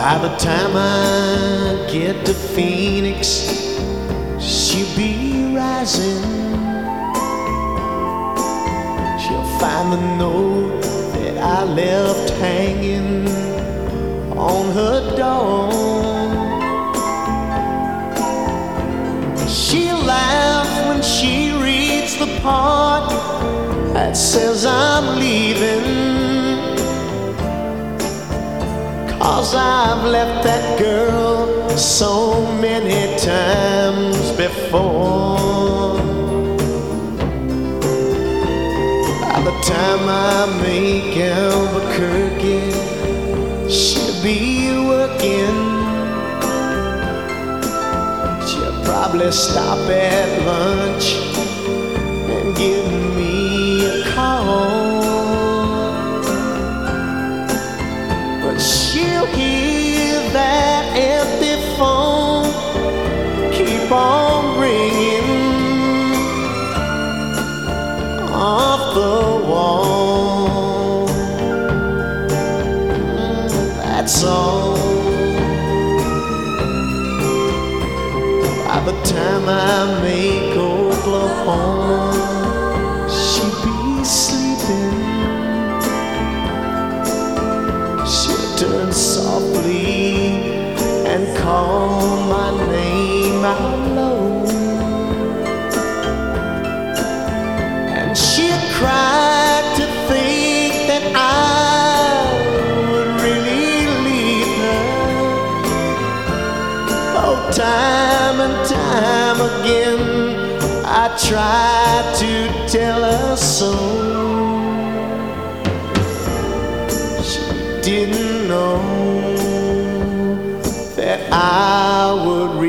By the time I get to Phoenix, she'll be rising. She'll find the note that I left hanging on her door. She'll laugh when she reads the part that says I'm leaving, 'cause I've left that girl so many times before. By the time I make Albuquerque, she'll be working. She'll probably stop at lunch and give me a call. But she'll hear that empty phone keep on ringing off the wall. That's all. By the time I make Oklahoma, she'll be sleeping. She'll turn softly and call my name out low, and she'll cry to think that I would really leave her. Oh, time and time again I tried to tell her so. She didn't know that I would